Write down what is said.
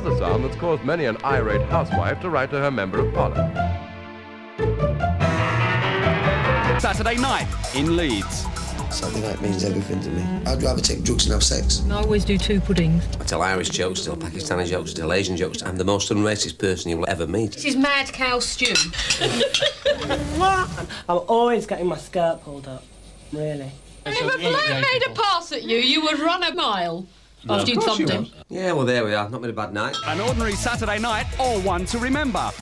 another sound that's caused many an irate housewife to write to her Member of Parliament. Saturday night in Leeds. Saturday night means everything to me. I'd rather take drugs than have sex. I always do 2 puddings. I tell Irish jokes, tell Pakistani jokes, tell Asian jokes. I'm the most unracist person you will ever meet. This is mad cow stew. I'm always getting my skirt pulled up, really. If a bloke made a pass at you, you would run a mile after you'd thumped him. Yeah, well, there we are. Not been a bad night. An ordinary Saturday night or one to remember.